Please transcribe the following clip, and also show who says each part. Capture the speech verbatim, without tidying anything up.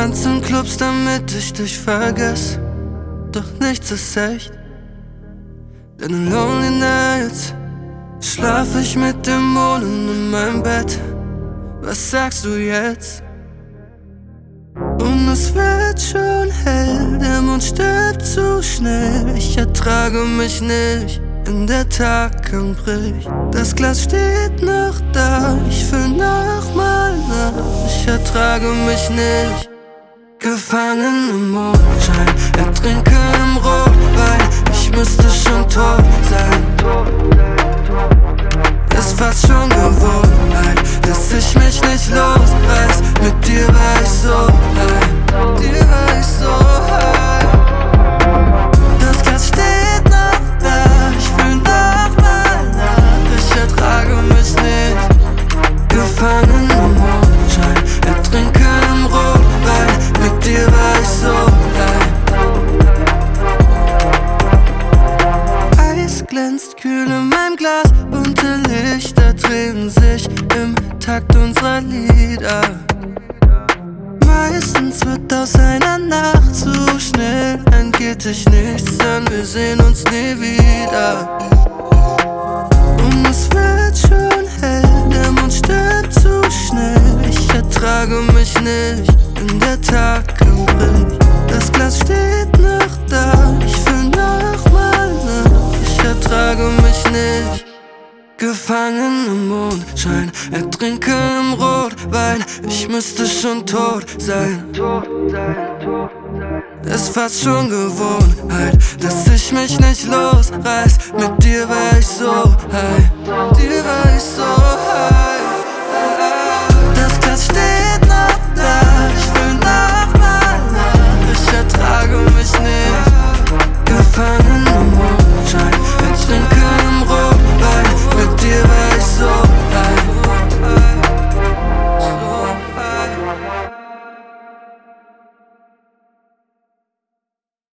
Speaker 1: tanze in Clubs, damit ich dich vergesse. Doch nichts ist echt, denn in Lonely Nights schlaf ich mit Dämonen in meinem Bett. Was sagst du jetzt? Und es wird schon hell, der Mond stirbt zu schnell. Ich ertrage mich nicht, wenn der Tag bricht. Das Glas steht noch da, ich füll noch mal nach. Ich ertrage mich nicht, gefangen im Mondschein, ertrinke im Rotwein. Ich müsste schon tot sein. Ist fast schon Gewohnheit, dass ich mich nicht losreiß. Mit dir war ich so high, mit dir war ich so high. Das Glas steht noch da, ich fühl noch mal nach. Ich ertrage mich nicht, gefangen im Mondschein, ertrinke im Rotwein. Mit dir war ich so high. Eis glänzt kühl in meinem Glas, bunte Lichter drehen sich im Takt unserer Lieder. Meistens wird aus einer Nacht zu schnell, dann geht sich nichts an, wir sehen uns nie wieder. Und es wird schon hell, der Mond stirbt zu schnell. Ich ertrage mich nicht, wenn der Tag bricht. Das Glas steht noch da, ich füll noch mal nach. Ich ertrage mich nicht, gefangen im Mondschein, ertrinke im Rotwein. Ich müsste schon tot sein. Ist fast schon Gewohnheit, dass ich mich nicht losreiß. Mit dir war ich so high, mit dir war ich so high.